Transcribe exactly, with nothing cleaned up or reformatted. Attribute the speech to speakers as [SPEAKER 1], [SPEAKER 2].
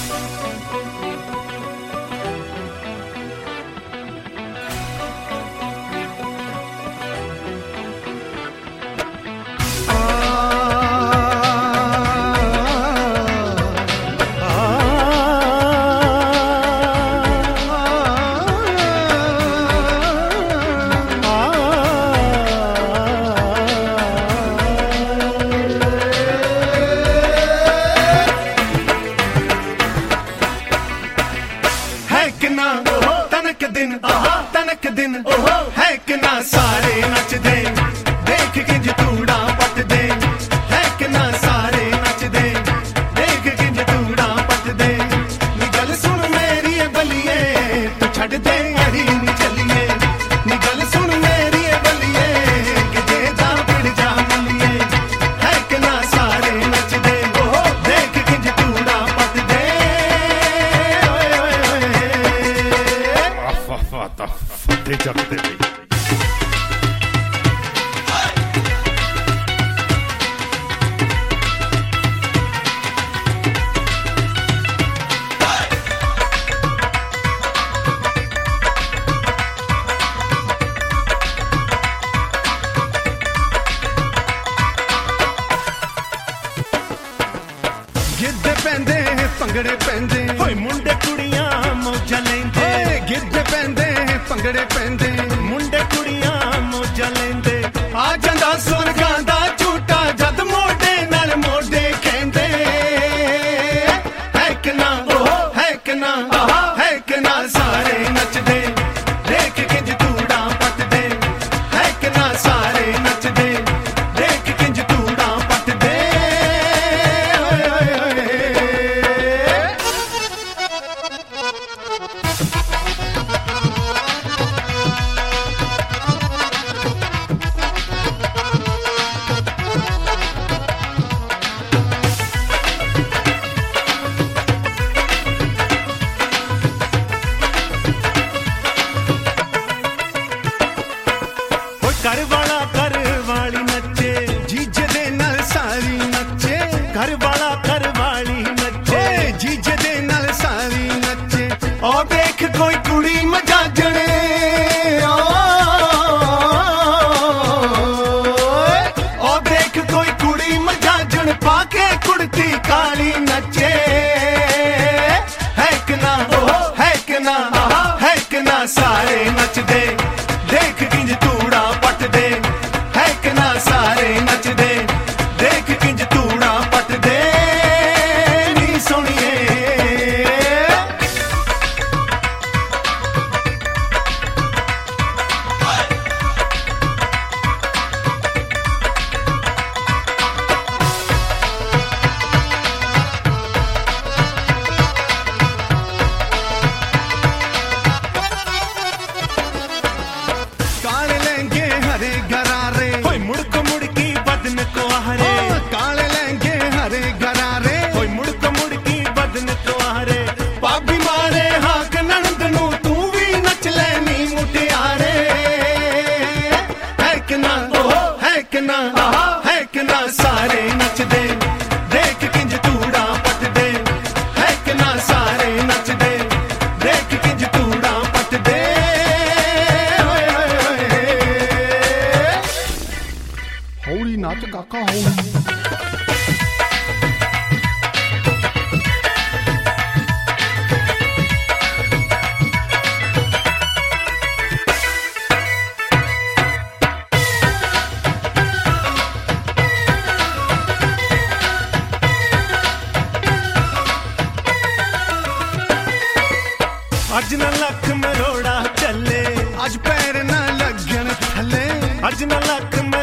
[SPEAKER 1] तनक दिन तनक दिन है कि ना सारे नच दे देख किंज तूड़ा पट दे है कि ना सारे नच दे देख किंज तूड़ा पट दे नी गल सुन मेरी बलिए तू छड़ दे अड़ी नी चलिए नी गल सुन मेरी बलिए कि जे जा पिड़ जा मलिए है कि ना सारे नच दे देख किंज तूड़ा पट दे
[SPEAKER 2] फते चकते भी
[SPEAKER 1] गिद्ध पैंदे भंगड़े पैंदे होए मुंडे कुड़ियां मौजा लेंदे गिद्ध पैंदे भंगड़े पैंदे मुंडे कुड़ियां मौजा लेंदे आ जांदा सुरगां दा झूठा जद मोढे नाल मोढे कहंदे है कि ना है कि ना है कि ना सारे नचदे देख किंज तूड़ा पट दे है कि ना सारे नचदे देख किंज तूड़ा पट दे घर वाला घर वाली नचे जीजे दे नाल सारी नचे घर वाला घर वाली नचे जीजे दे नाल सारी नचे ओ देख कोई कुड़ी मजाजणे ओ देख कोई कुड़ी मजाजण पाके कुड़ती काली नचे है कि ना है कि ना है कि ना सारे नचदे देख किंज तूड़ा पट दे है कि ना सारे नच दे देख किंज तूड़ा पट दे नी सोनिए काले लहंगे हरे गरारे होय मुड़क मुड़की बदन को आहरे काले लहंगे हरे गरारे होय मुड़क मुड़की बदन को आहरे पाबी मारे हाक नंद नू तू भी नच लेनी मुटियारे है कि ना है कि ना है कि ना सारे नच दे देख किंज तूड़ा पट दे है कि ना सारे नच दे देख किंज तूड़ा पट दे
[SPEAKER 2] हौली नाच काका हौली
[SPEAKER 1] अज न लख मरोड़ा चले अज पैर न लगन थले अज न लख